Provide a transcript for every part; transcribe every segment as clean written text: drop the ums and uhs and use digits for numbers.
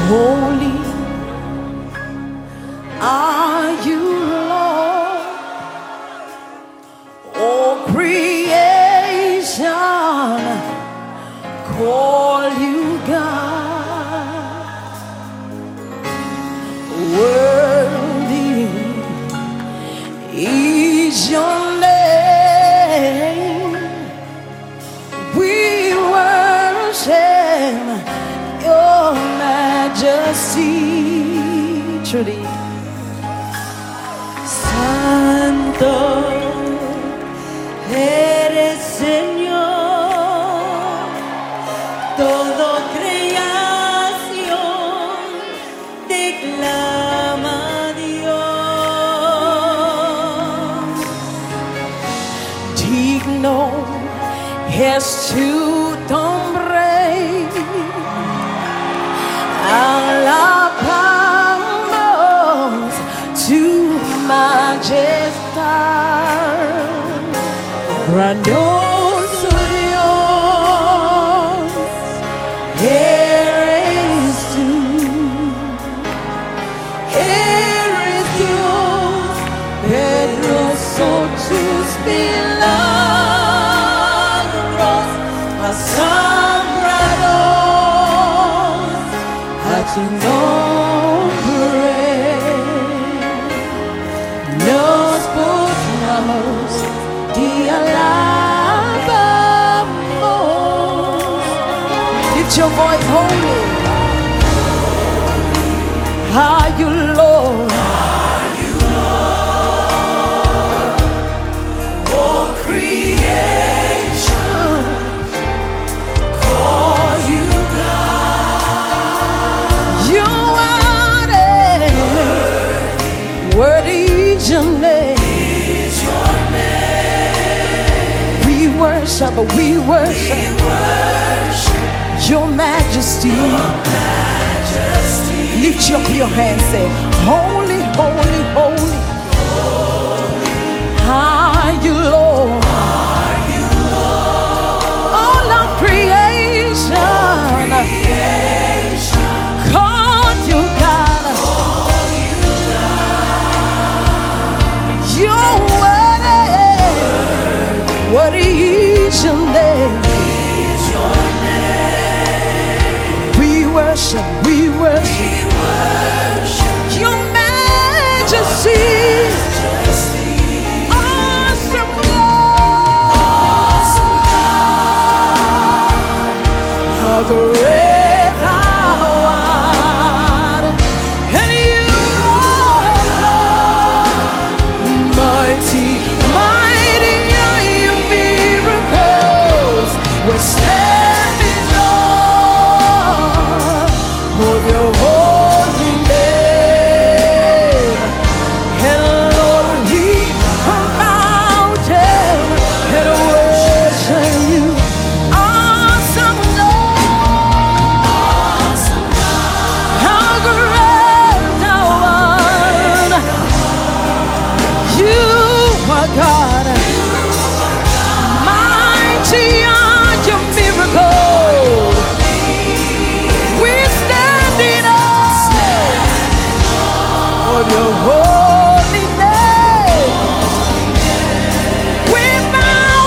Holy are you, Lord. All creation call you God. Worthy is your name. We worship your majesty. Truly. Santo eres Señor, todo creación declama a Dios. Digno es tu nombre, alabamos tu majestad. Grandioso Dios, eres tú. Eres Dios, poderoso tus milagros, asombrados a tu nombre. Nos postramos y alabamos. Lift your voice, holy are you, Lord. All creation call you God. You are worthy is your name. We worship your majesty. Lift up your hands, say, holy, holy, holy are you, Lord. All of creation call you God. You're worthy. What is your name? We worship your majesty. Awesome God. How great thou art. And you are mighty, mighty are your miracles. We're standing on of your holy name. And Lord, we come mountain and worship you. Awesome God, how great thou art. You are God. Mighty are your miracles. We're standing on your holy name. We bow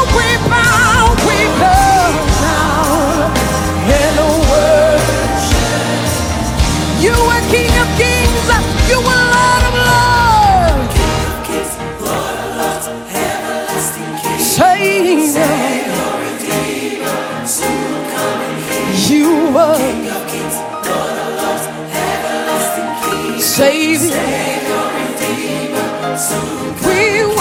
down in worship. You are King of Kings. You are Lord of Lords. Savior, you are Savior. We